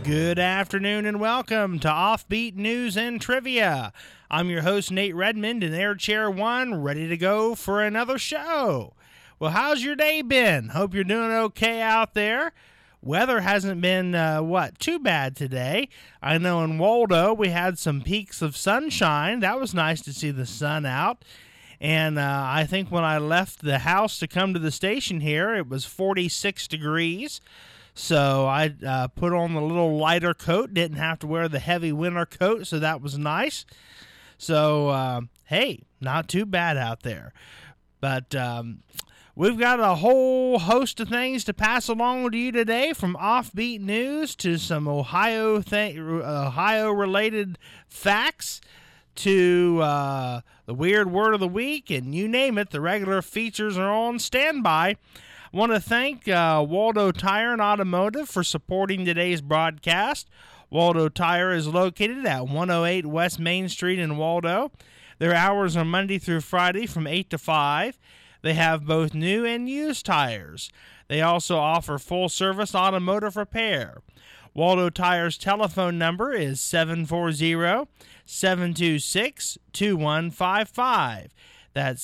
Good afternoon and welcome to Offbeat News and Trivia. I'm your host, Nate Redmond, in Air Chair 1, ready to go for another show. Well, how's your day been? Hope you're doing okay out there. Weather hasn't been, too bad today. I know in Waldo we had some peaks of sunshine. That was nice to see the sun out. And I think when I left the house to come to the station here, it was 46 degrees. So I put on the little lighter coat, didn't have to wear the heavy winter coat, so that was nice. So, hey, not too bad out there. But we've got a whole host of things to pass along to you today, from offbeat news to some Ohio-related facts to the weird word of the week, and you name it, the regular features are on standby. I want to thank Waldo Tire and Automotive for supporting today's broadcast. Waldo Tire is located at 108 West Main Street in Waldo. Their hours are Monday through Friday from 8 to 5. They have both new and used tires. They also offer full-service automotive repair. Waldo Tire's telephone number is 740-726-2155. That's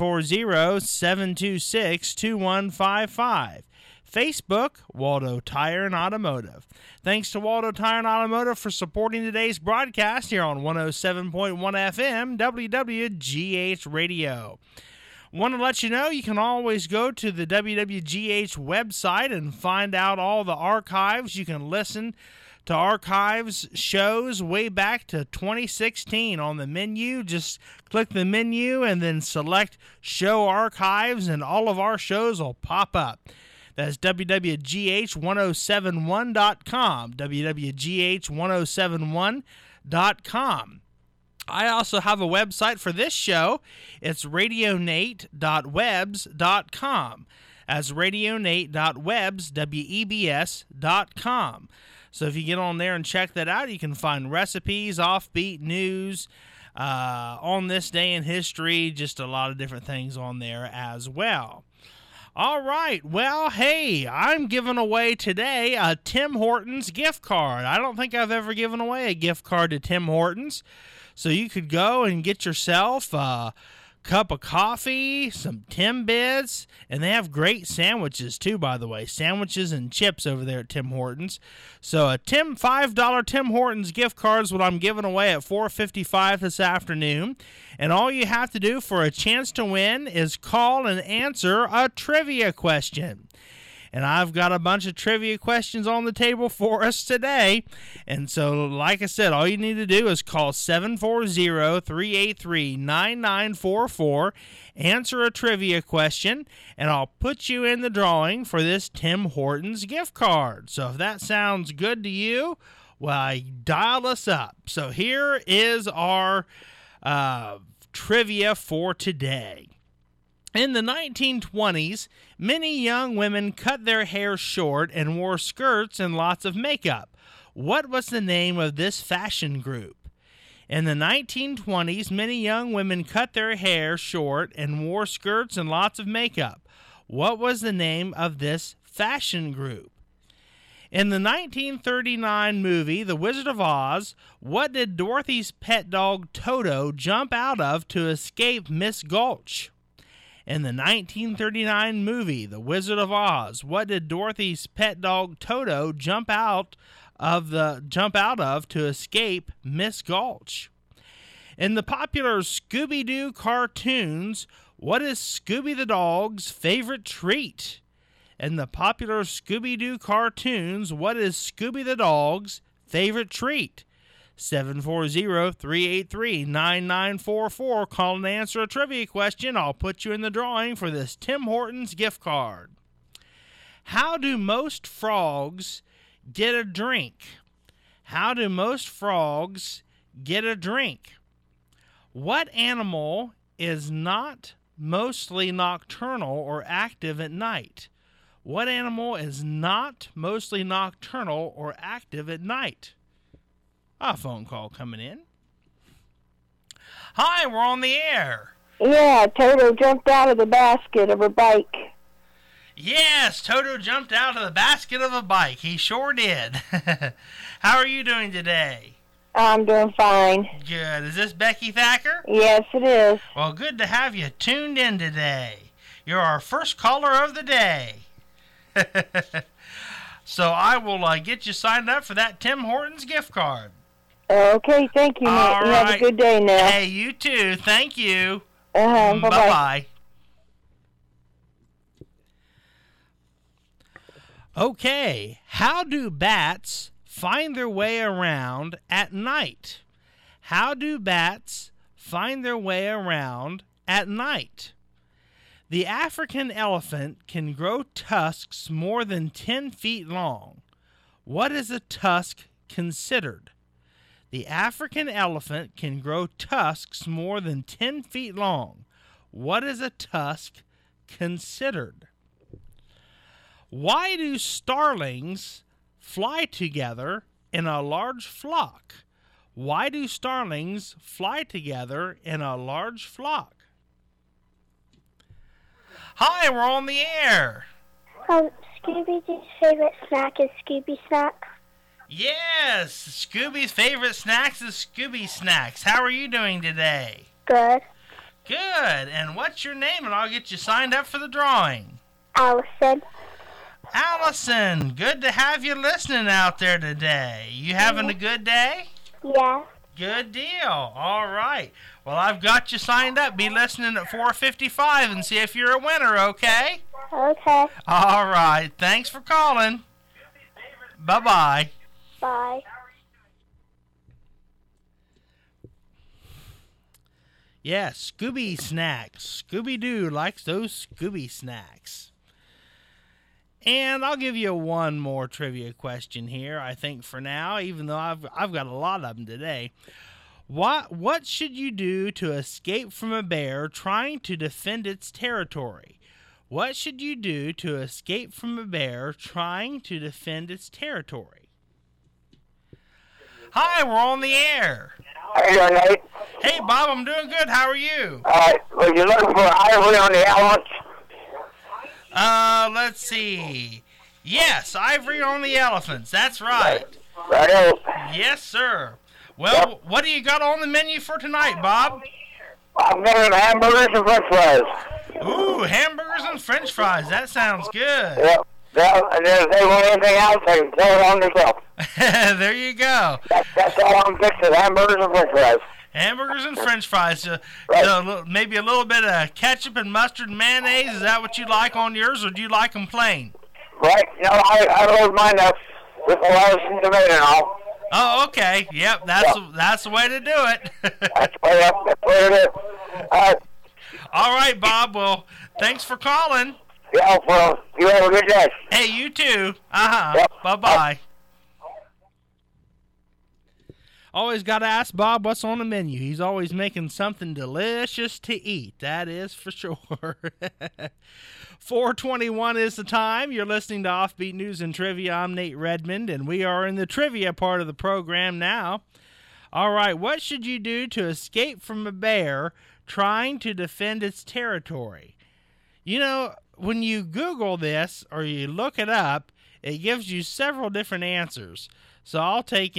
740-726-2155. Facebook, Waldo Tire and Automotive. Thanks to Waldo Tire and Automotive for supporting today's broadcast here on 107.1 FM WWGH Radio. Want to let you know you can always go to the WWGH website and find out all the archives. You can listen to archives shows way back to 2016 on the menu. Just click the menu and then select Show Archives, and all of our shows will pop up. That's WWGH1071.com, WWGH1071.com. I also have a website for this show. It's radionate.webs.com. That's radionate.webs.com. So if you get on there and check that out, you can find recipes, offbeat news, on this day in history, just a lot of different things on there as well. All right, well, hey, I'm giving away today a Tim Hortons gift card. I don't think I've ever given away a gift card to Tim Hortons. So you could go and get yourself a cup of coffee, some Timbits, and they have great sandwiches too, by the way. Sandwiches and chips over there at Tim Hortons. So a $5 Tim Hortons gift card is what I'm giving away at 4:55 this afternoon. And all you have to do for a chance to win is call and answer a trivia question. And I've got a bunch of trivia questions on the table for us today. And so, like I said, all you need to do is call 740-383-9944, answer a trivia question, and I'll put you in the drawing for this Tim Hortons gift card. So if that sounds good to you, well, dial us up. So here is our trivia for today. In the 1920s, many young women cut their hair short and wore skirts and lots of makeup. What was the name of this fashion group? In the 1920s, many young women cut their hair short and wore skirts and lots of makeup. What was the name of this fashion group? In the 1939 movie, The Wizard of Oz, what did Dorothy's pet dog Toto jump out of to escape Miss Gulch? In the 1939 movie, The Wizard of Oz, what did Dorothy's pet dog Toto jump out of to escape Miss Gulch? In the popular Scooby-Doo cartoons, what is Scooby the dog's favorite treat? In the popular Scooby-Doo cartoons, what is Scooby the dog's favorite treat? 740-383-9944. Call and answer a trivia question. I'll put you in the drawing for this Tim Hortons gift card. How do most frogs get a drink? How do most frogs get a drink? What animal is not mostly nocturnal or active at night? What animal is not mostly nocturnal or active at night? A phone call coming in. Hi, we're on the air. Yeah, Toto jumped out of the basket of her bike. Yes, Toto jumped out of the basket of a bike. He sure did. How are you doing today? I'm doing fine. Good. Is this Becky Thacker? Yes, it is. Well, good to have you tuned in today. You're our first caller of the day. So I will get you signed up for that Tim Hortons gift card. Okay, thank you, Nate. All You right. have a good day now. Hey, you too. Thank you. Bye-bye. Bye-bye. Okay, how do bats find their way around at night? How do bats find their way around at night? The African elephant can grow tusks more than 10 feet long. What is a tusk considered? The African elephant can grow tusks more than 10 feet long. What is a tusk considered? Why do starlings fly together in a large flock? Why do starlings fly together in a large flock? Hi, we're on the air. Scooby's favorite snack is Scooby Snack. Yes, Scooby's favorite snacks is Scooby Snacks. How are you doing today? Good. Good. And what's your name? And I'll get you signed up for the drawing. Allison. Allison, good to have you listening out there today. You having a good day? Yeah. Good deal. All right. Well, I've got you signed up. Be listening at 4:55 and see if you're a winner, okay? Okay. All right. Thanks for calling. Bye-bye. Bye. Yeah, Scooby Snacks. Scooby-Doo likes those Scooby Snacks. And I'll give you one more trivia question here, I think, for now, even though I've got a lot of them today. What should you do to escape from a bear trying to defend its territory? What should you do to escape from a bear trying to defend its territory? Hi, we're on the air. How you doing, Nate? Hey, Bob, I'm doing good. How are you? Was you looking for ivory on the elephants? Let's see. Yes, ivory on the elephants. That's right. Right. Yes, sir. Well, what do you got on the menu for tonight, Bob? I'm getting hamburgers and french fries. Ooh, hamburgers and french fries. That sounds good. Yep. Well, and then if they want anything else, they can throw it on themselves. There you go. That's all I'm fixing, hamburgers and french fries. Hamburgers and french fries. Right. Maybe a little bit of ketchup and mustard and mayonnaise. Is that what you like on yours, or do you like them plain? Right. I load mine up with lettuce and tomato and all. Oh, okay. Yep, that's the way to do it. That's the way it is. All right, Bob. Well, thanks for calling. Yeah, well, you have a good day. Hey, you too. Yep. Bye-bye. Always got to ask Bob what's on the menu. He's always making something delicious to eat. That is for sure. 4:21 is the time. You're listening to Offbeat News and Trivia. I'm Nate Redmond, and we are in the trivia part of the program now. All right, what should you do to escape from a bear trying to defend its territory? You know, when you Google this or you look it up, it gives you several different answers. So I'll take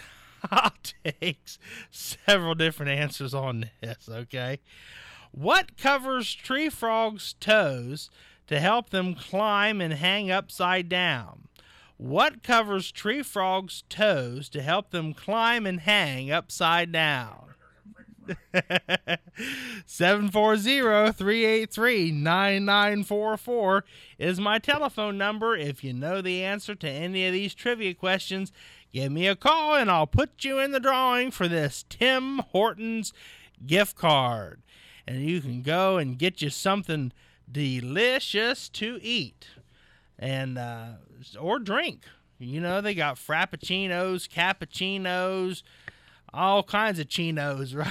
several different answers on this, okay? What covers tree frogs' toes to help them climb and hang upside down? What covers tree frogs' toes to help them climb and hang upside down? 740-383-9944 is my telephone number. If you know the answer to any of these trivia questions, give me a call and I'll put you in the drawing for this Tim Hortons gift card. And you can go and get you something delicious to eat and or drink. You know, they got frappuccinos, cappuccinos, all kinds of chinos, right?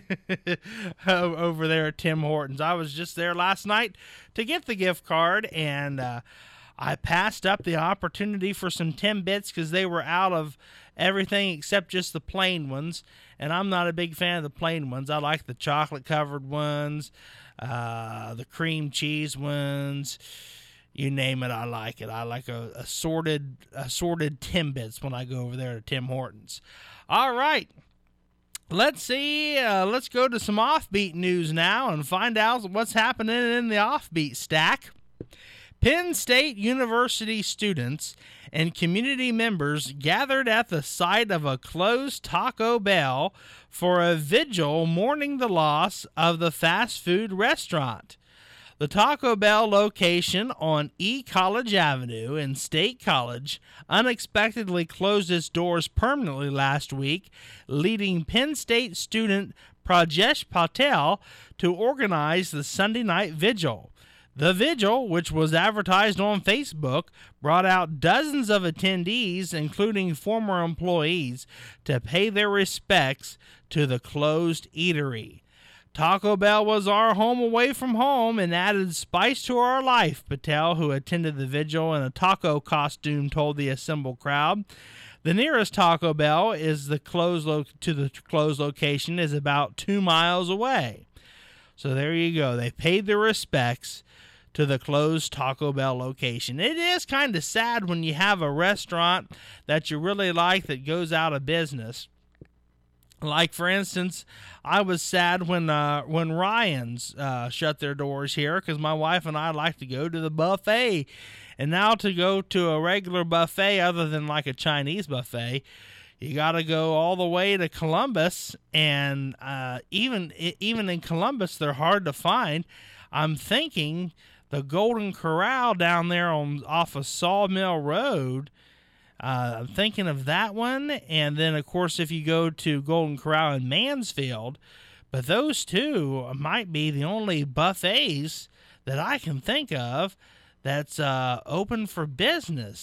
Over there at Tim Hortons. I was just there last night to get the gift card, and I passed up the opportunity for some Timbits because they were out of everything except just the plain ones, and I'm not a big fan of the plain ones. I like the chocolate-covered ones, the cream cheese ones. You name it, I like it. I like assorted Timbits when I go over there to Tim Hortons. All right. Let's see. Let's go to some offbeat news now and find out what's happening in the offbeat stack. Penn State University students and community members gathered at the site of a closed Taco Bell for a vigil mourning the loss of the fast food restaurant. The Taco Bell location on E College Avenue in State College unexpectedly closed its doors permanently last week, leading Penn State student Prajesh Patel to organize the Sunday night vigil. The vigil, which was advertised on Facebook, brought out dozens of attendees, including former employees, to pay their respects to the closed eatery. Taco Bell was our home away from home and added spice to our life, Patel, who attended the vigil in a taco costume, told the assembled crowd. The nearest Taco Bell is the closed location is about 2 miles away. So there you go. They paid their respects to the closed Taco Bell location. It is kind of sad when you have a restaurant that you really like that goes out of business. Like, for instance, I was sad when Ryan's shut their doors here, because my wife and I like to go to the buffet. And now to go to a regular buffet other than like a Chinese buffet, you got to go all the way to Columbus. And even in Columbus, they're hard to find. I'm thinking the Golden Corral down there off of Sawmill Road. I'm thinking of that one, and then, of course, if you go to Golden Corral in Mansfield, but those two might be the only buffets that I can think of that's open for business,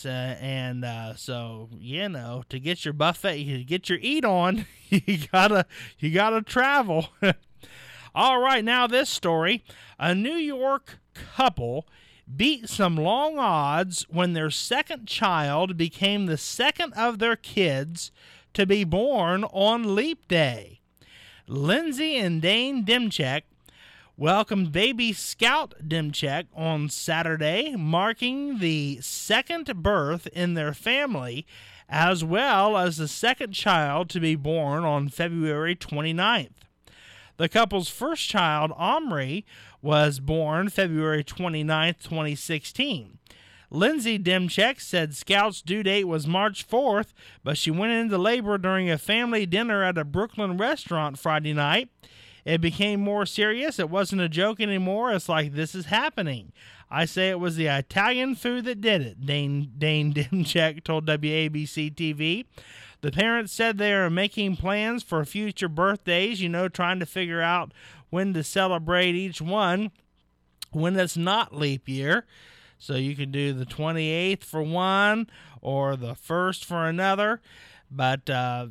so to get your buffet, to get your eat on, you gotta travel. All right, now this story: a New York couple beat some long odds when their second child became the second of their kids to be born on Leap Day. Lindsay and Dane Demchek welcomed baby Scout Demchek on Saturday, marking the second birth in their family, as well as the second child to be born on February 29th. The couple's first child, Omri, was born February 29, 2016. Lindsay Demchek said Scout's due date was March 4th, but she went into labor during a family dinner at a Brooklyn restaurant Friday night. It became more serious. It wasn't a joke anymore. It's like, this is happening. I say it was the Italian food that did it, Dane Demchek told WABC TV. The parents said they are making plans for future birthdays, trying to figure out when to celebrate each one when it's not leap year. So you can do the 28th for one or the 1st for another. But,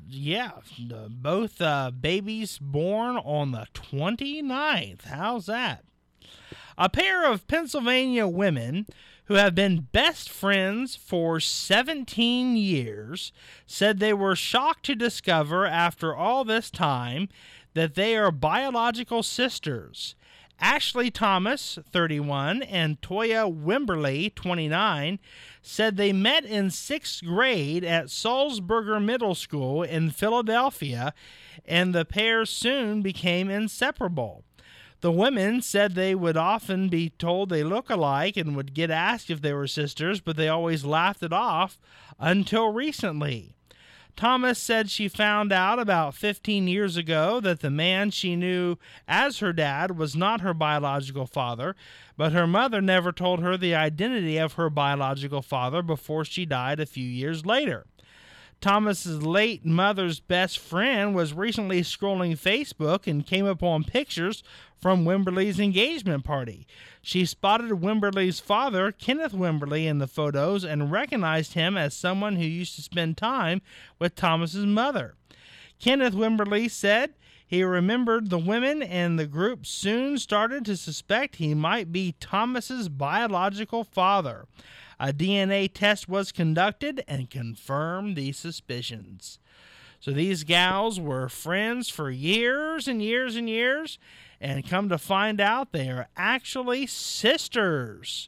both babies born on the 29th. How's that? A pair of Pennsylvania women who have been best friends for 17 years said they were shocked to discover after all this time that they are biological sisters. Ashley Thomas, 31, and Toya Wimberly, 29, said they met in 6th grade at Sulzberger Middle School in Philadelphia, and the pair soon became inseparable. The women said they would often be told they look alike and would get asked if they were sisters, but they always laughed it off until recently. Thomas said she found out about 15 years ago that the man she knew as her dad was not her biological father, but her mother never told her the identity of her biological father before she died a few years later. Thomas's late mother's best friend was recently scrolling Facebook and came upon pictures from Wimberly's engagement party. She spotted Wimberly's father, Kenneth Wimberly, in the photos and recognized him as someone who used to spend time with Thomas's mother. Kenneth Wimberly said he remembered the women, and the group soon started to suspect he might be Thomas's biological father. A DNA test was conducted and confirmed these suspicions. So these gals were friends for years and years and years, and come to find out they are actually sisters.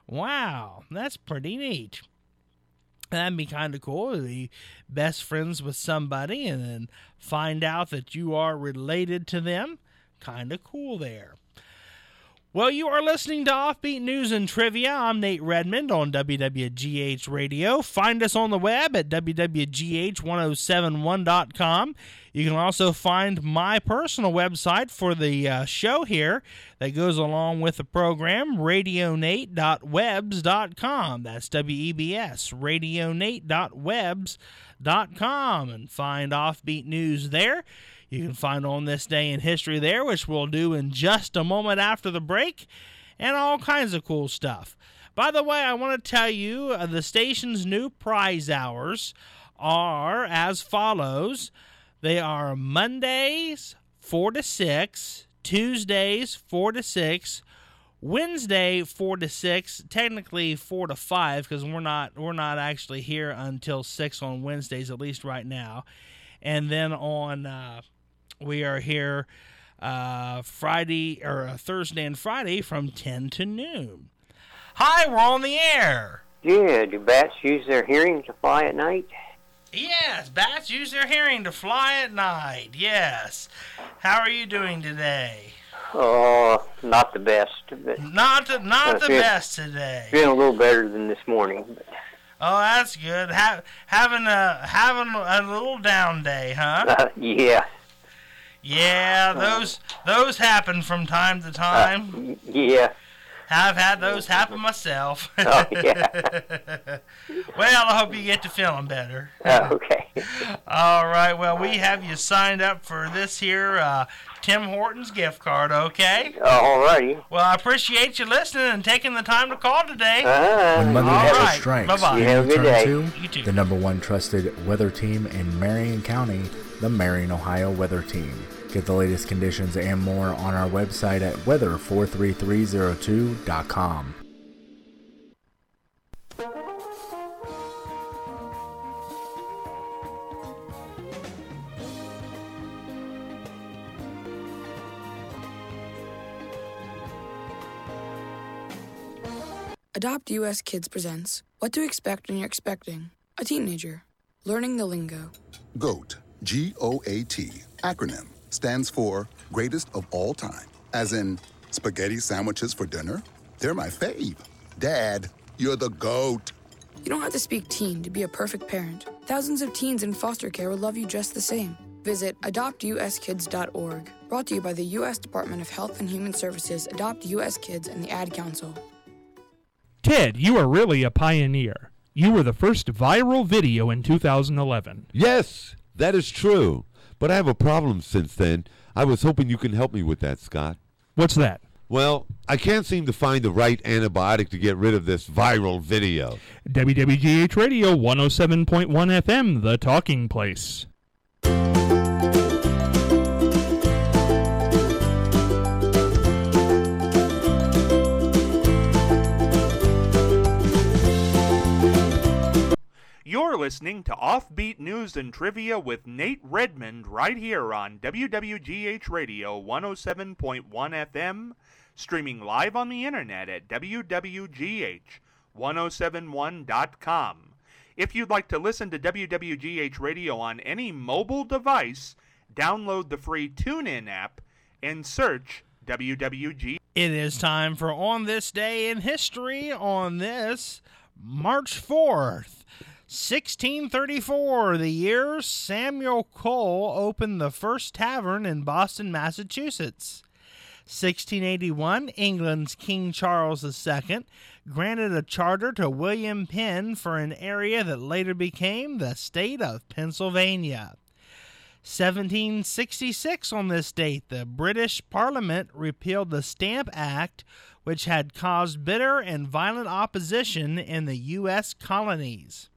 Wow, that's pretty neat. That'd be kind of cool to be best friends with somebody and then find out that you are related to them. Kind of cool there. Well, you are listening to Offbeat News and Trivia. I'm Nate Redmond on WWGH Radio. Find us on the web at wwgh1071.com. You can also find my personal website for the show here that goes along with the program, radionate.webs.com. That's WEBS, radionate.webs.com, and find Offbeat News there. You can find On This Day in History there, which we'll do in just a moment after the break, and all kinds of cool stuff. By the way, I want to tell you the station's new prize hours are as follows. They are Mondays 4 to 6, Tuesdays 4 to 6, Wednesday 4 to 6, technically 4 to 5 because we're not actually here until 6 on Wednesdays, at least right now. And then on we are here Thursday and Friday from 10 to noon. Hi, we're on the air. Yeah, do bats use their hearing to fly at night? Yes, bats use their hearing to fly at night. Yes. How are you doing today? Oh, not the best. But Not the best today. feeling a little better than this morning. But, Oh, that's good. Having a little down day, huh? yeah. Yeah, those happen from time to time. Yeah. I've had those happen myself. Oh, yeah. Well, I hope you get to feeling better. Okay. All right. Well, we have you signed up for this here Tim Hortons gift card, okay? All righty. Well, I appreciate you listening and taking the time to call today. When Mother All Nature right. strikes, Bye-bye. you Have a good turn day. to You too. the #1 trusted weather team in Marion County, the Marion, Ohio Weather Team. Get the latest conditions and more on our website at weather43302.com. Adopt US Kids presents What to Expect When You're Expecting a Teenager. Learning the lingo. GOAT, G-O-A-T, acronym, stands for Greatest of All Time. As in, spaghetti sandwiches for dinner? They're my fave. Dad, you're the GOAT. You don't have to speak teen to be a perfect parent. Thousands of teens in foster care will love you just the same. Visit adoptuskids.org. Brought to you by the U.S. Department of Health and Human Services, Adopt U.S. Kids, and the Ad Council. Ted, you are really a pioneer. You were the first viral video in 2011. Yes, that is true. But I have a problem since then. I was hoping you can help me with that, Scott. What's that? Well, I can't seem to find the right antibiotic to get rid of this viral video. WWGH Radio 107.1 FM, The Talking Place. You're listening to Offbeat News and Trivia with Nate Redmond right here on WWGH Radio 107.1 FM, streaming live on the internet at WWGH1071.com. If you'd like to listen to WWGH Radio on any mobile device, download the free TuneIn app and search WWG. It is time for On This Day in History on this March 4th. 1634, the year Samuel Cole opened the first tavern in Boston, Massachusetts. 1681, England's King Charles II granted a charter to William Penn for an area that later became the state of Pennsylvania. 1766, on this date, the British Parliament repealed the Stamp Act, which had caused bitter and violent opposition in the U.S. colonies.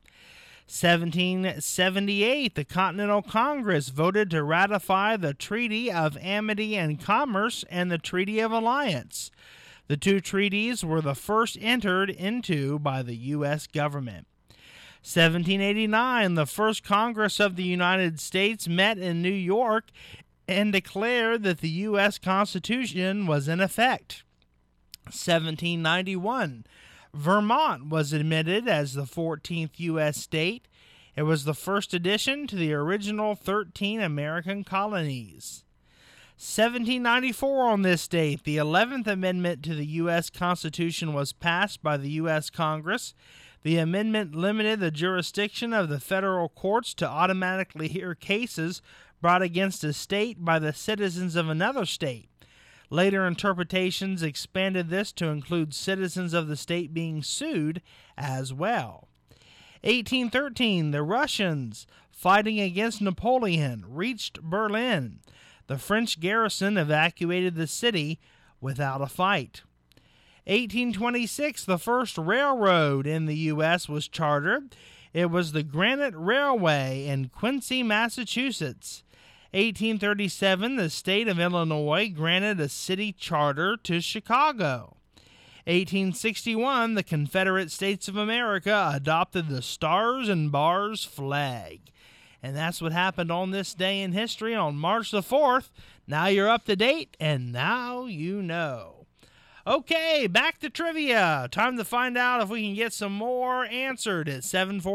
1778, the Continental Congress voted to ratify the Treaty of Amity and Commerce and the Treaty of Alliance. The two treaties were the first entered into by the U.S. government. 1789, the first Congress of the United States met in New York and declared that the U.S. Constitution was in effect. 1791, Vermont was admitted as the 14th U.S. state. It was the first addition to the original 13 American colonies. 1794 on this date, the 11th Amendment to the U.S. Constitution was passed by the U.S. Congress. The amendment limited the jurisdiction of the federal courts to automatically hear cases brought against a state by the citizens of another state. Later interpretations expanded this to include citizens of the state being sued as well. 1813, the Russians, fighting against Napoleon, reached Berlin. The French garrison evacuated the city without a fight. 1826, the first railroad in the U.S. was chartered. It was the Granite Railway in Quincy, Massachusetts. 1837, the state of Illinois granted a city charter to Chicago. 1861, the Confederate States of America adopted the Stars and Bars flag. And that's what happened on this day in history on March the 4th. Now you're up to date, and now you know. Okay, back to trivia. Time to find out if we can get some more answered at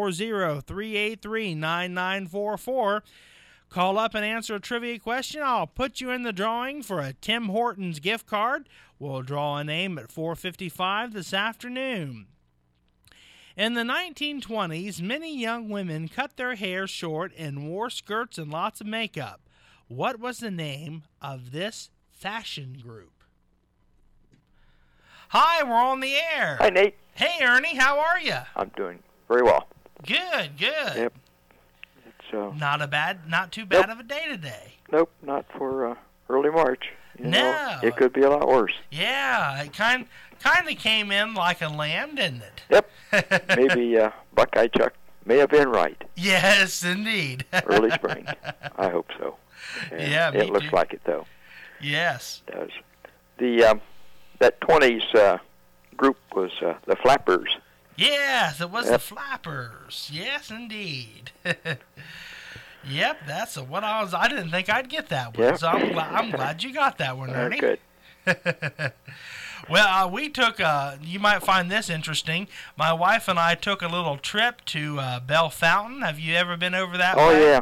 740-383-9944. Call up and answer a trivia question. I'll put you in the drawing for a Tim Hortons gift card. We'll draw a name at 4:55 this afternoon. In the 1920s, many young women cut their hair short and wore skirts and lots of makeup. What was the name of this fashion group? Hi, we're on the air. Hi, Nate. Hey, Ernie, how are you? I'm doing very well. Good. Yep. It's not too bad of a day today. Nope, not for early March. You No. know, it could be a lot worse. Yeah, it kind of came in like a lamb, didn't it? Yep. Maybe Buckeye Chuck may have been right. Yes, indeed. Early spring. I hope so. And yeah, me it looks too. like it, though. Yes. It does. That 20s group was the Flappers. Yes, it was the Flappers. Yes, indeed. Yep, that's what I didn't think I'd get that one. Yep. So I'm glad you got that one, Ernie. Good. Well, we took, you might find this interesting. My wife and I took a little trip to Bell Fountain. Have you ever been over that way? Oh, yeah.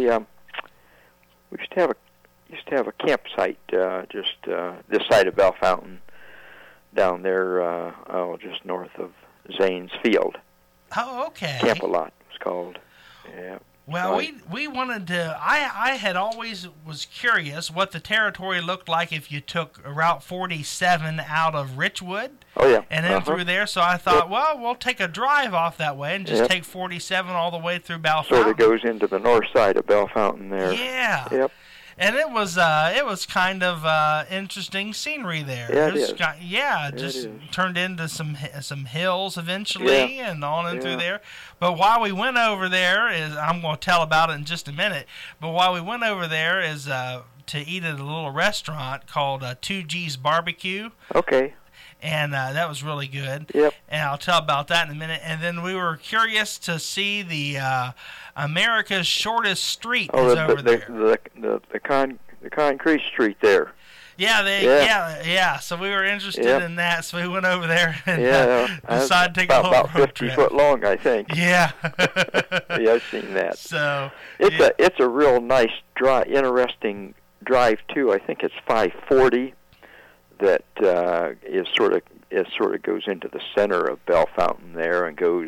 We used to have a campsite just this side of Bell Fountain down there, just north of Zane's Field. Oh, okay. Camp-A-Lot it was called. Yeah. Well, we wanted to. I had always was curious what the territory looked like if you took Route 47 out of Richwood. Oh yeah. And then through there. So I thought, well, we'll take a drive off that way and just take 47 all the way through Bell Fountain. Sort of goes into the north side of Bell Fountain there. Yeah. Yep. And it was kind of interesting scenery there. Yeah, it is. It just turned into some hills eventually and on and through there. But while we went over there, I'm going to tell about it in just a minute. But while we went over there is to eat at a little restaurant called 2G's Barbecue. Okay. And that was really good. Yep. And I'll tell about that in a minute. And then we were curious to see the America's Shortest Street is over there. The concrete street there. Yeah, So we were interested in that, so we went over there and decided to take a little about road 50 trip. foot long, I think. Yeah. Yeah, I've seen that. So it's a real nice, interesting drive too. I think it's 540 that is sort of goes into the center of Bell Fountain there and goes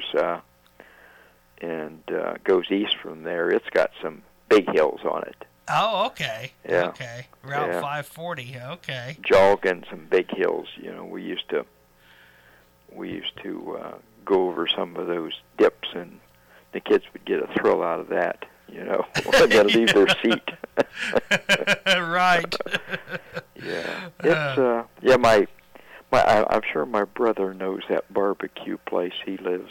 east from there. It's got some big hills on it. Oh, okay. Yeah. Okay. Route 540. Okay. Jogging some big hills. You know, we used to go over some of those dips, and the kids would get a thrill out of that. You know, when they leave their seat. Right. Yeah. It's I'm sure my brother knows that barbecue place. He lives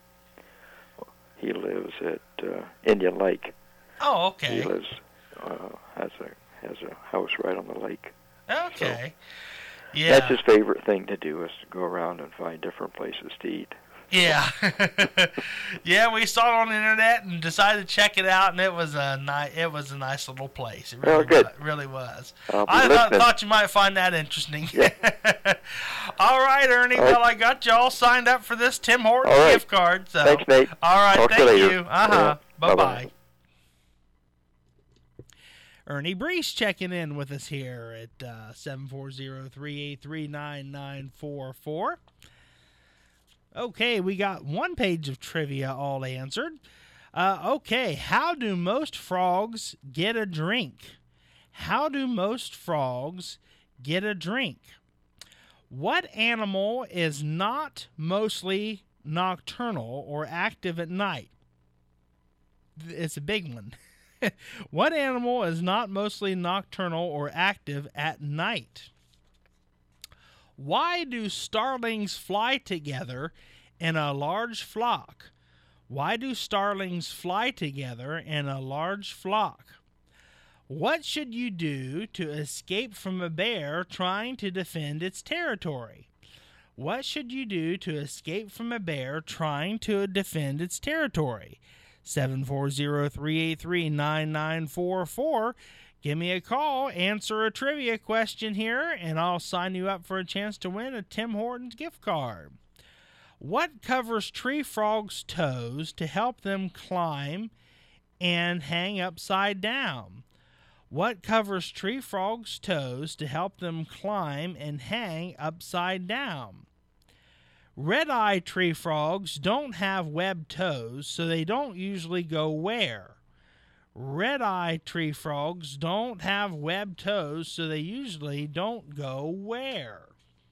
at Indian Lake. Oh, okay. He lives has a house right on the lake. Okay. So yeah. That's his favorite thing to do is to go around and find different places to eat. Yeah. Yeah, we saw it on the internet and decided to check it out, and it was a nice little place. It really, good. Really was. I'll be I listening. thought you might find that interesting. Yeah. All right, Ernie. All right. Well, I got you all signed up for this Tim Hortons All right. gift card. So. Thanks, Nate. All right, Talk to thank you later. you. Yeah. Bye-bye. Bye-bye. Ernie Brees checking in with us here at 740-383-9944. Okay, we got one page of trivia all answered. Okay, how do most frogs get a drink? How do most frogs get a drink? What animal is not mostly nocturnal or active at night? It's a big one. What animal is not mostly nocturnal or active at night? Why do starlings fly together in a large flock? Why do starlings fly together in a large flock? What should you do to escape from a bear trying to defend its territory? What should you do to escape from a bear trying to defend its territory? 740-383-9944. Give me a call, answer a trivia question here, and I'll sign you up for a chance to win a Tim Hortons gift card. What covers tree frogs' toes to help them climb and hang upside down? What covers tree frogs' toes to help them climb and hang upside down? Red-eye tree frogs don't have webbed toes, so they don't usually go where? Red-eye tree frogs don't have webbed toes, so they usually don't go where?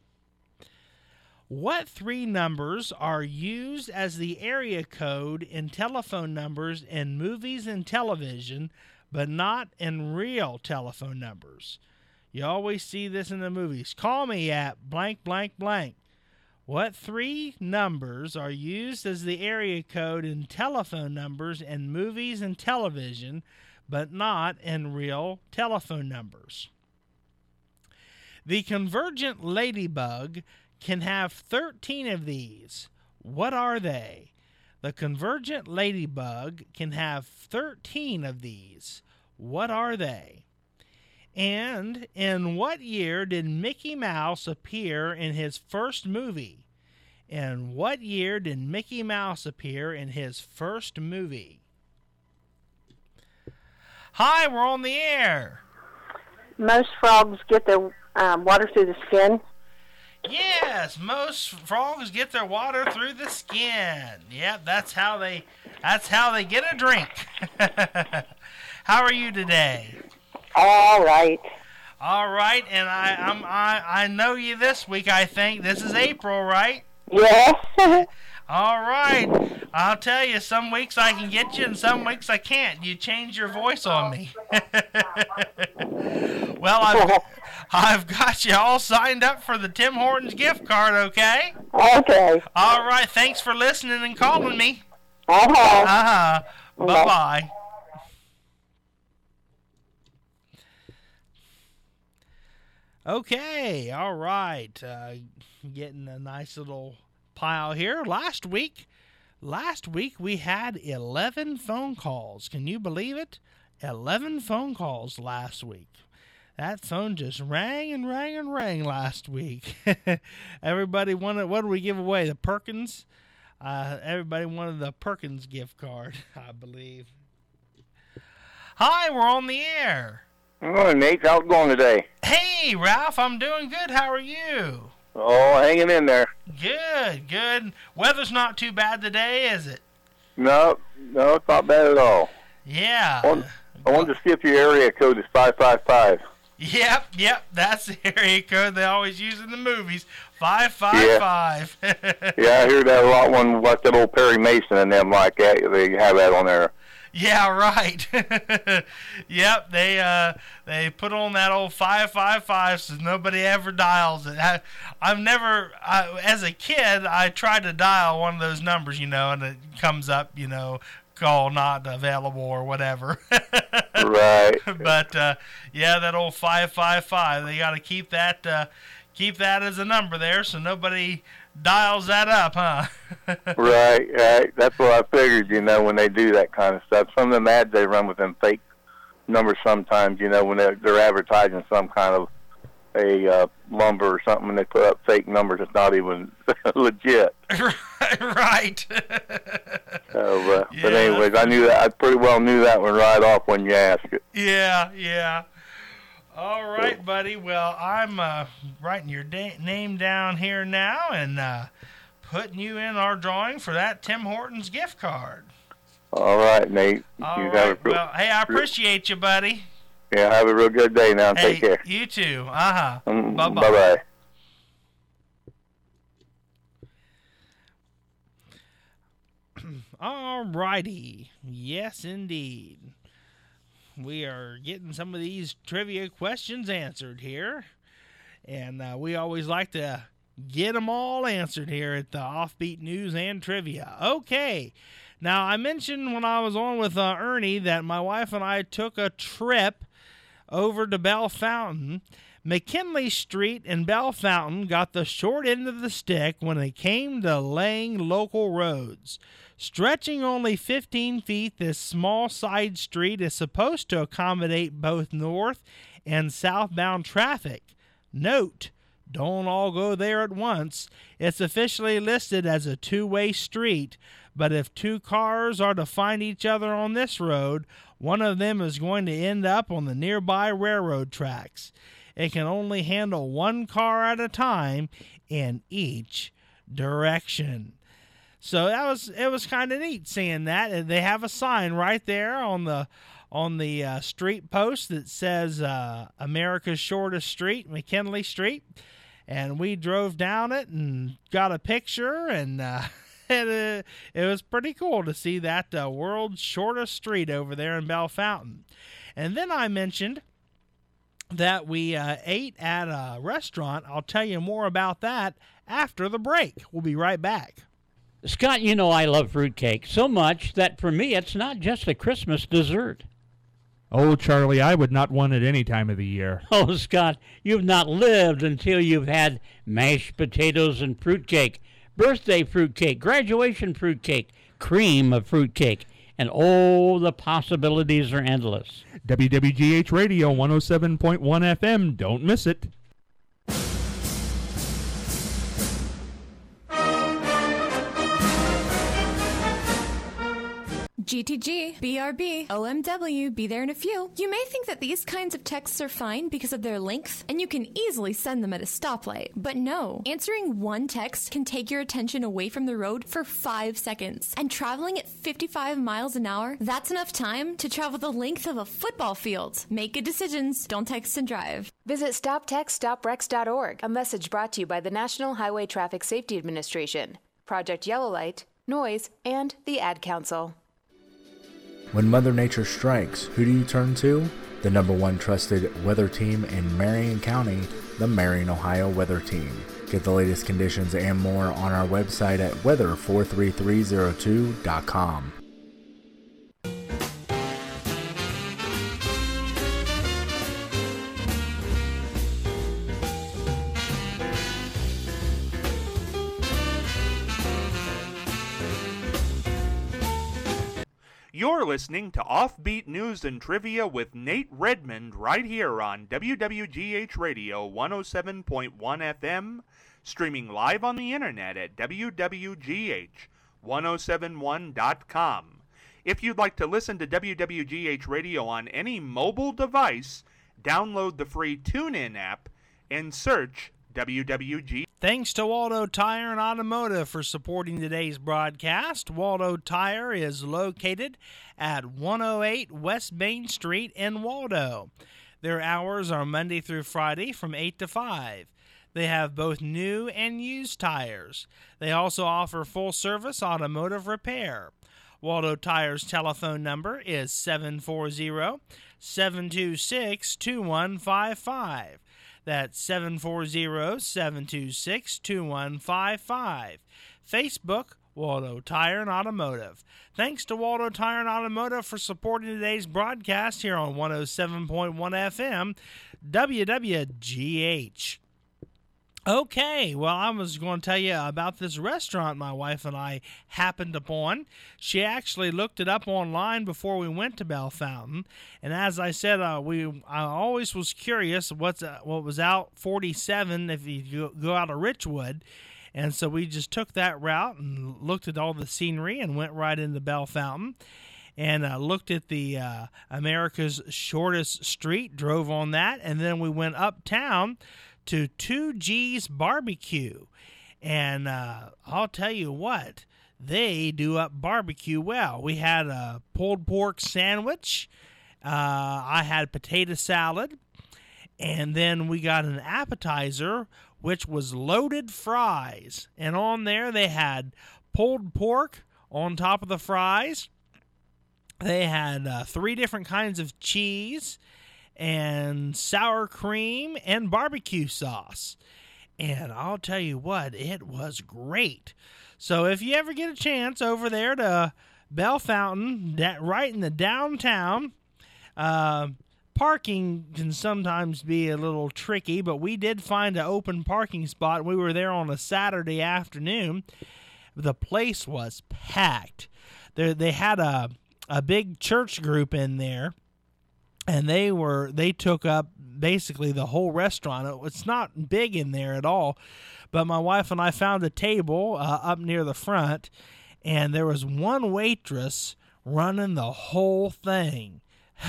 What three numbers are used as the area code in telephone numbers in movies and television, but not in real telephone numbers? You always see this in the movies. Call me at blank, blank, blank. What three numbers are used as the area code in telephone numbers in movies and television, but not in real telephone numbers? The convergent ladybug can have 13 of these. What are they? The convergent ladybug can have 13 of these. What are they? And in what year did Mickey Mouse appear in his first movie? In what year did Mickey Mouse appear in his first movie? Hi, we're on the air. Most frogs get their water through the skin. Yes, most frogs get their water through the skin. Yep, that's how they get a drink. How are you today? All right. All right, and I know you this week. I think this is April, right? Yes. All right. I'll tell you, some weeks I can get you, and some weeks I can't. You change your voice on me. Well, I've got you all signed up for the Tim Hortons gift card. Okay. Okay. All right. Thanks for listening and calling me. Uh-huh. Bye-bye. Okay, all right. Getting a nice little pile here. Last week we had 11 phone calls. Can you believe it? 11 phone calls last week. That phone just rang and rang and rang last week. Everybody wanted, what did we give away? The Perkins? Everybody wanted the Perkins gift card, I believe. Hi, we're on the air. Good morning, Nate. How's it going today? Hey, Ralph, I'm doing good. How are you? Oh, hanging in there. Good, good. Weather's not too bad today, is it? No, it's not bad at all. Yeah. I wanted to see if your area code is 555. Yep. That's the area code they always use in the movies. 555. Yeah, I hear that a lot when like that old Perry Mason and them like that. They have that on there. Yeah, right. Yep, they put on that old 555 so nobody ever dials it. As a kid, I tried to dial one of those numbers, and it comes up, call not available or whatever. Right. But yeah, that old 555, they got to keep that as a number there so nobody dials that up, huh? Right. That's what I figured, when they do that kind of stuff. Some of them ads they run with them fake numbers sometimes, when they're advertising some kind of a lumber or something, and they put up fake numbers. It's not even legit. Right. But anyways, I knew that. I pretty well knew that one right off when you asked it. Yeah. All right, buddy. Well, I'm writing your name down here now and putting you in our drawing for that Tim Hortons gift card. All right, Nate. All right. Well, hey, I appreciate you, buddy. Yeah, have a real good day now. Hey, take care. You too. Bye-bye. Bye-bye. All righty. Yes, indeed. We are getting some of these trivia questions answered here. And we always like to get them all answered here at the Offbeat News and Trivia. Okay. Now, I mentioned when I was on with Ernie that my wife and I took a trip over to Bell Fountain. McKinley Street and Bell Fountain got the short end of the stick when it came to laying local roads. Stretching only 15 feet, this small side street is supposed to accommodate both north and southbound traffic. Note, don't all go there at once. It's officially listed as a two-way street, but if two cars are to find each other on this road, one of them is going to end up on the nearby railroad tracks. It can only handle one car at a time in each direction. So it was kind of neat seeing that. And they have a sign right there on the street post that says America's Shortest Street, McKinley Street. And we drove down it and got a picture, and it was pretty cool to see that world's shortest street over there in Bell Fountain. And then I mentioned that we ate at a restaurant. I'll tell you more about that after the break. We'll be right back. Scott, you know I love fruitcake so much that for me it's not just a Christmas dessert. Oh, Charlie, I would not want it any time of the year. Oh, Scott, you've not lived until you've had mashed potatoes and fruitcake, birthday fruitcake, graduation fruitcake, cream of fruitcake, and oh, the possibilities are endless. WWGH Radio 107.1 FM, don't miss it. GTG, BRB, OMW, be there in a few. You may think that these kinds of texts are fine because of their length, and you can easily send them at a stoplight. But no, answering one text can take your attention away from the road for 5 seconds. And traveling at 55 miles an hour, that's enough time to travel the length of a football field. Make good decisions. Don't text and drive. Visit StopTextStopWrecks.org. A message brought to you by the National Highway Traffic Safety Administration, Project Yellow Light, Noise, and the Ad Council. When Mother Nature strikes, who do you turn to? The #1 trusted weather team in Marion County, the Marion, Ohio Weather Team. Get the latest conditions and more on our website at weather43302.com. You're listening to Offbeat News and Trivia with Nate Redmond right here on WWGH Radio 107.1 FM, streaming live on the internet at WWGH1071.com. If you'd like to listen to WWGH Radio on any mobile device, download the free TuneIn app and search WWG. Thanks to Waldo Tire and Automotive for supporting today's broadcast. Waldo Tire is located at 108 West Main Street in Waldo. Their hours are Monday through Friday from 8 to 5. They have both new and used tires. They also offer full-service automotive repair. Waldo Tire's telephone number is 740-726-2155. That's 740-726-2155. Facebook, Waldo Tire and Automotive. Thanks to Waldo Tire and Automotive for supporting today's broadcast here on 107.1 FM, WWGH. Okay, well, I was going to tell you about this restaurant my wife and I happened upon. She actually looked it up online before we went to Bell Fountain, and as I said, I always was curious what was out 47 if you go out of Richwood, and so we just took that route and looked at all the scenery and went right into Bell Fountain. And looked at the America's Shortest Street, drove on that, and then we went uptown to 2G's Barbecue. And I'll tell you what, they do up barbecue well. We had a pulled pork sandwich. I had potato salad. And then we got an appetizer, which was loaded fries. And on there they had pulled pork on top of the fries. They had 3 different kinds of cheese and sour cream and barbecue sauce. And I'll tell you what, it was great. So if you ever get a chance over there to Bell Fountain, right in the downtown, parking can sometimes be a little tricky, but we did find an open parking spot. We were there on a Saturday afternoon. The place was packed. They had a big church group in there, and they took up basically the whole restaurant. It's not big in there at all, but my wife and I found a table up near the front, and there was one waitress running the whole thing.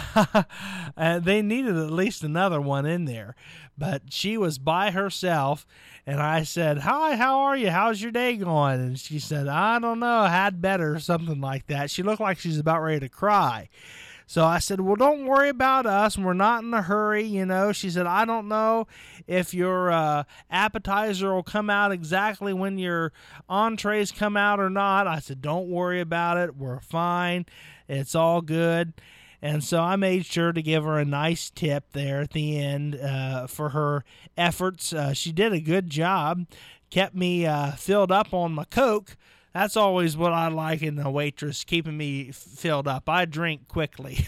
They needed at least another one in there, but she was by herself, and I said, "Hi, how are you? How's your day going?" And she said, "I don't know, had better," or something like that. She looked like she's about ready to cry. So I said, "Well, don't worry about us. We're not in a hurry, you know." She said, "I don't know if your appetizer will come out exactly when your entrees come out or not." I said, "Don't worry about it. We're fine. It's all good." And so I made sure to give her a nice tip there at the end for her efforts. She did a good job, kept me filled up on my Coke. That's always what I like in a waitress, keeping me filled up. I drink quickly.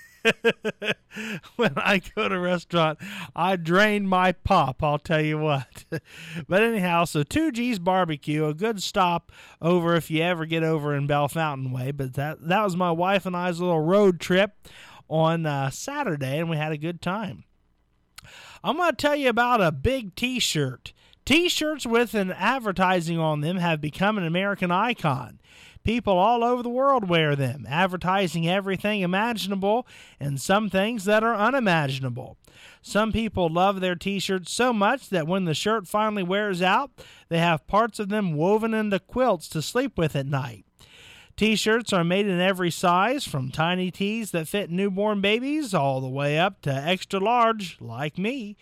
When I go to a restaurant, I drain my pop, I'll tell you what. But anyhow, so 2G's Barbecue, a good stop over if you ever get over in Bell Fountain way. But that was my wife and I's little road trip on Saturday, and we had a good time. I'm going to tell you about a big T-shirt. T-shirts with an advertising on them have become an American icon. People all over the world wear them, advertising everything imaginable and some things that are unimaginable. Some people love their T-shirts so much that when the shirt finally wears out, they have parts of them woven into quilts to sleep with at night. T-shirts are made in every size, from tiny tees that fit newborn babies all the way up to extra large, like me.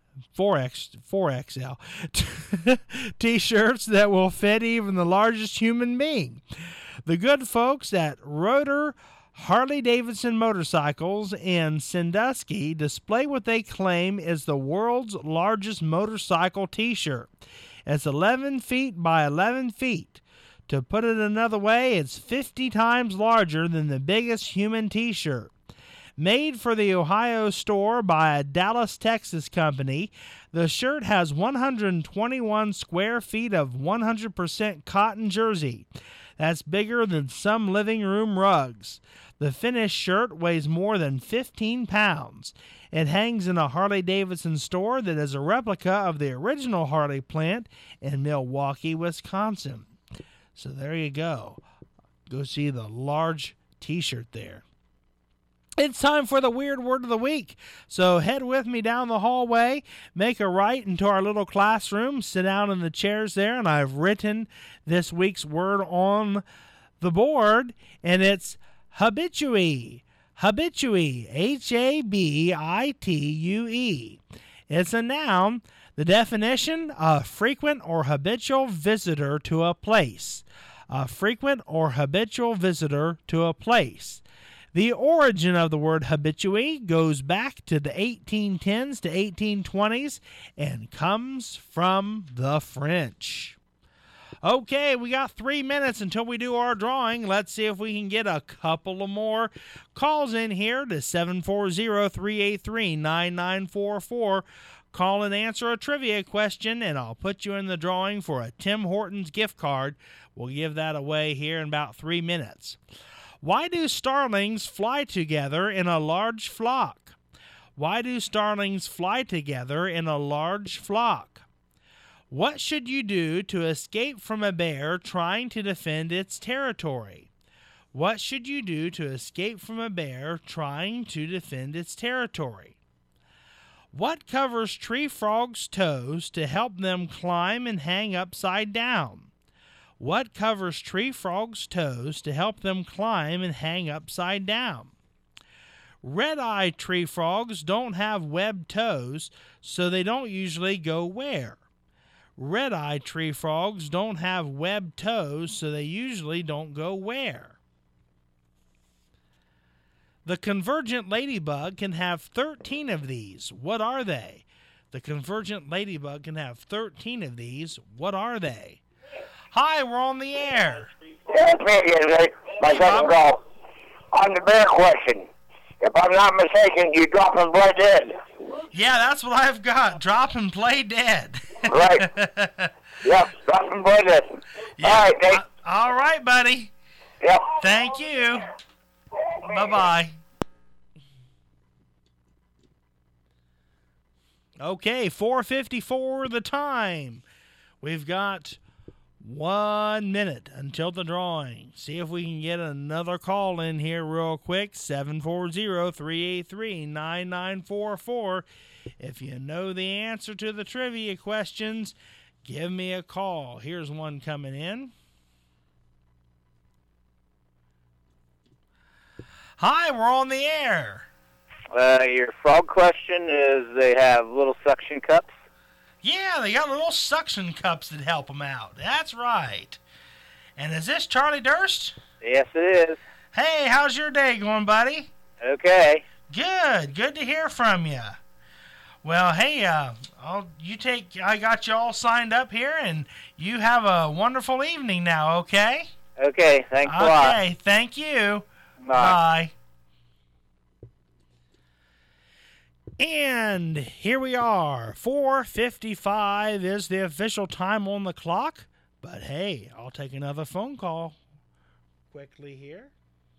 4XL T-shirts that will fit even the largest human being. The good folks at Rotor Harley-Davidson Motorcycles in Sandusky display what they claim is the world's largest motorcycle T-shirt. It's 11 feet by 11 feet. To put it another way, it's 50 times larger than the biggest human T-shirt. Made for the Ohio store by a Dallas, Texas company, the shirt has 121 square feet of 100% cotton jersey. That's bigger than some living room rugs. The finished shirt weighs more than 15 pounds. It hangs in a Harley-Davidson store that is a replica of the original Harley plant in Milwaukee, Wisconsin. So there you go. Go see the large T-shirt there. It's time for the Weird Word of the Week. So head with me down the hallway, make a right into our little classroom, sit down in the chairs there, and I've written this week's word on the board, and it's habitue. Habitue, Habitue. It's a noun. The definition, a frequent or habitual visitor to a place. A frequent or habitual visitor to a place. The origin of the word habitue goes back to the 1810s to 1820s and comes from the French. Okay, we got 3 minutes until we do our drawing. Let's see if we can get a couple of more calls in here to 740-383-9944. Call and answer a trivia question, and I'll put you in the drawing for a Tim Hortons gift card. We'll give that away here in about 3 minutes. Why do starlings fly together in a large flock? Why do starlings fly together in a large flock? What should you do to escape from a bear trying to defend its territory? What should you do to escape from a bear trying to defend its territory? What covers tree frogs' toes to help them climb and hang upside down? What covers tree frogs' toes to help them climb and hang upside down? Red-eyed tree frogs don't have webbed toes, so they don't usually go where? Red-eyed tree frogs don't have webbed toes, so they usually don't go where? The convergent ladybug can have 13 of these. What are they? The convergent ladybug can have 13 of these. What are they? Hi, we're on the air. Yeah, it's me again, Rick. My second call. On the bear question, if I'm not mistaken, you drop and play dead. Yeah, that's what I've got. Drop and play dead. Right. Yep, drop and play dead. Yeah. All right, all right, buddy. Yep. Thank you. Bye-bye. Okay, 4:54 the time. We've got 1 minute until the drawing. See if we can get another call in here real quick. 740-383-9944. If you know the answer to the trivia questions, give me a call. Here's one coming in. Hi, we're on the air. Your frog question is they have little suction cups? Yeah, they got little suction cups that help them out. That's right. And is this Charlie Durst? Yes, it is. Hey, how's your day going, buddy? Okay. Good. Good to hear from you. Well, hey, I got you all signed up here, and you have a wonderful evening now, okay? Okay, thanks a lot. Okay, thank you. Bye. Bye. And here we are. 4:55 is the official time on the clock. But hey, I'll take another phone call quickly here.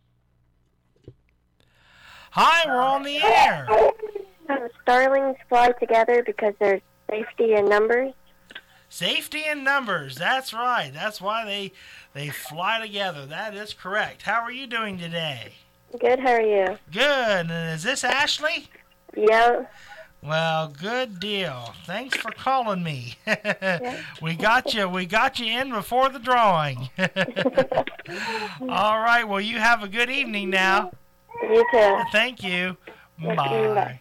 Hi, we're on the air. Starlings fly together because there's safety in numbers. Safety in numbers. That's right. That's why they fly together. That is correct. How are you doing today? Good, how are you? Good. And is this Ashley? Yeah. Well, good deal. Thanks for calling me. We got you in before the drawing. All right. Well, you have a good evening now. You too. Thank you. Bye. Bye.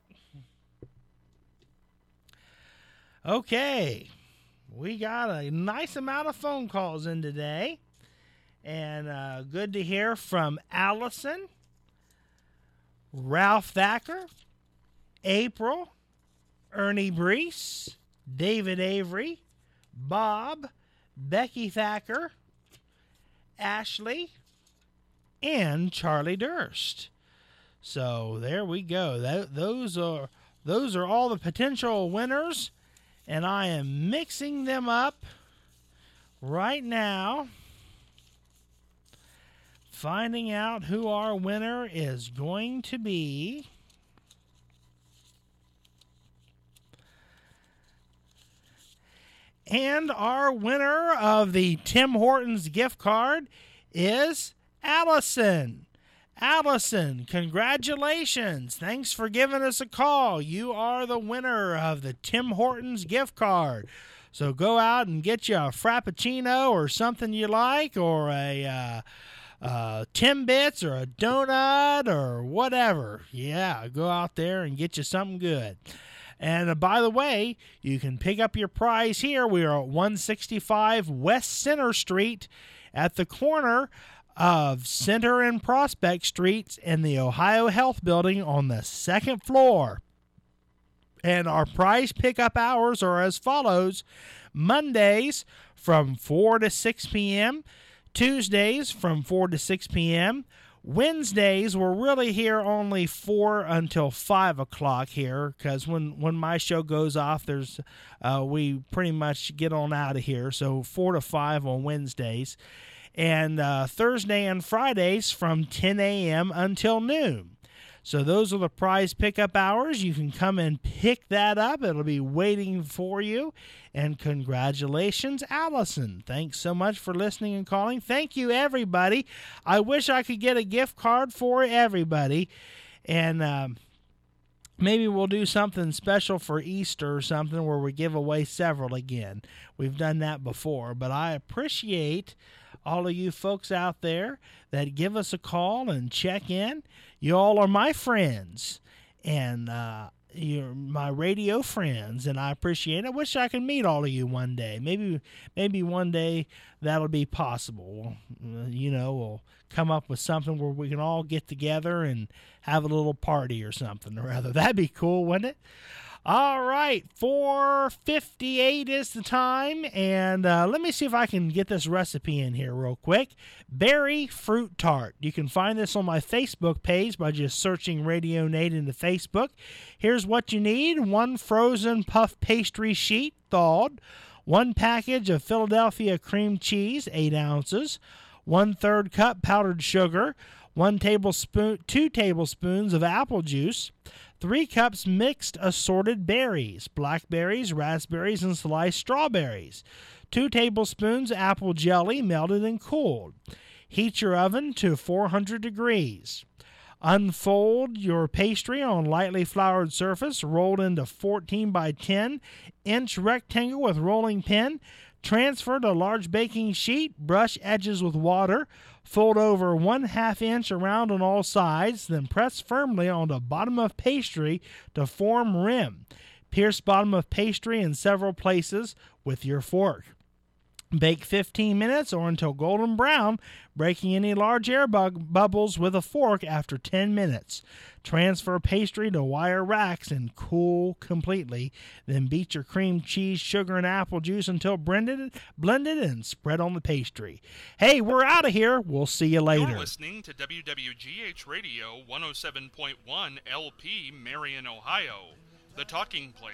Okay. We got a nice amount of phone calls in today. And good to hear from Allison, Ralph Thacker, April, Ernie Brees, David Avery, Bob, Becky Thacker, Ashley, and Charlie Durst. So there we go. Those are all the potential winners, and I am mixing them up right now, finding out who our winner is going to be. And our winner of the Tim Hortons gift card is Allison. Allison, congratulations. Thanks for giving us a call. You are the winner of the Tim Hortons gift card. So go out and get you a Frappuccino or something you like, or a Timbits or a donut or whatever. Yeah, go out there and get you something good. And by the way, you can pick up your prize here. We are at 165 West Center Street at the corner of Center and Prospect Streets in the Ohio Health Building on the second floor. And our prize pickup hours are as follows: Mondays from 4 to 6 p.m., Tuesdays from 4 to 6 p.m., Wednesdays, we're really here only 4 until 5 o'clock here, because when my show goes off, we pretty much get on out of here. So 4 to 5 on Wednesdays. And Thursday and Fridays from 10 a.m. until noon. So those are the prize pickup hours. You can come and pick that up. It'll be waiting for you. And congratulations, Allison. Thanks so much for listening and calling. Thank you, everybody. I wish I could get a gift card for everybody. And maybe we'll do something special for Easter or something where we give away several again. We've done that before. But I appreciate all of you folks out there that give us a call and check in. You all are my friends, and you're my radio friends, and I appreciate it. I wish I could meet all of you one day. Maybe one day that'll be possible. We'll come up with something where we can all get together and have a little party or something or other. That'd be cool, wouldn't it? All right, 4:58 is the time, and let me see if I can get this recipe in here real quick. Berry fruit tart. You can find this on my Facebook page by just searching Radio Nate into Facebook. Here's what you need: 1 frozen puff pastry sheet, thawed, 1 package of Philadelphia cream cheese, 8 ounces, 1/3 cup powdered sugar, 2 tablespoons of apple juice, 3 cups mixed assorted berries, blackberries, raspberries, and sliced strawberries, 2 tablespoons apple jelly melted and cooled. Heat your oven to 400 degrees. Unfold your pastry on lightly floured surface, rolled into 14 by 10 inch rectangle with rolling pin. Transfer to large baking sheet, brush edges with water, fold over 1/2 inch around on all sides, then press firmly on the bottom of pastry to form rim. Pierce bottom of pastry in several places with your fork. Bake 15 minutes or until golden brown, breaking any large air bubbles with a fork after 10 minutes. Transfer pastry to wire racks and cool completely. Then beat your cream cheese, sugar, and apple juice until blended, and spread on the pastry. Hey, we're out of here. We'll see you later. You're listening to WWGH Radio 107.1 LP, Marion, Ohio, the talking place.